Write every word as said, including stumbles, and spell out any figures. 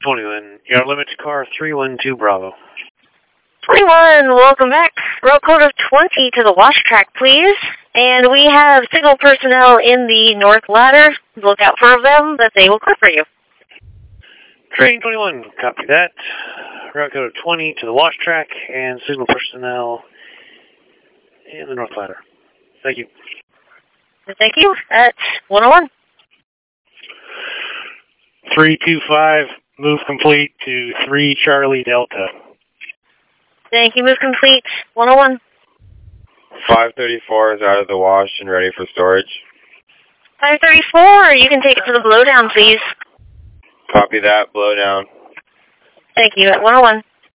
twenty-one. Your limit to car three one two Bravo. twenty-one, welcome back. Route code of twenty to the wash track, please. And we have signal personnel in the north ladder. Look out for them, but they will clear for you. Train twenty-one, copy that. Route code of twenty to the wash track and signal personnel in the north ladder. Thank you. Thank you. At one oh one. three two five, move complete to three Charlie Delta. Thank you, move complete. one oh one. five thirty-four is out of the wash and ready for storage. five thirty-four, you can take it to the blowdown, please. Copy that, blow down. Thank you, at one oh one.